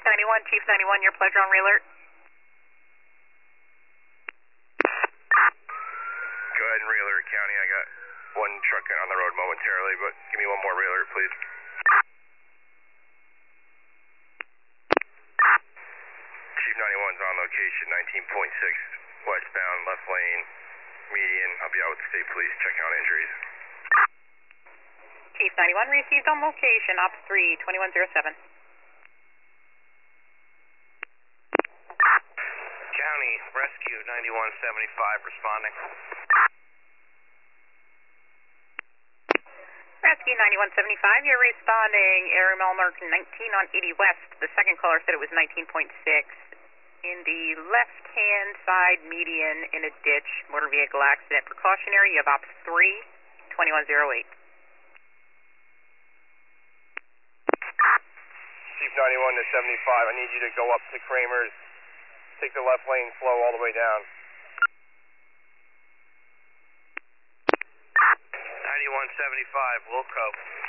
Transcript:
91, Chief 91, your pleasure on re-alert. Go ahead and re-alert, County. I got one truck on the road momentarily, but give me one more re-alert, please. Chief 91's on location, 19.6, westbound, left lane, median. I'll be out with the state police. Check out injuries. Chief 91 received on location, Ops 3, 2107. County, rescue 9175 responding. Rescue 9175, you're responding. Area mile mark 19 on 80 West. The second caller said it was 19.6. In the left-hand side median in a ditch, motor vehicle accident precautionary. You have Ops 3, 2108. Chief 91 to 75, I need you to go up to Kramer's. Take the left lane slow all the way down. 9175, Wilco.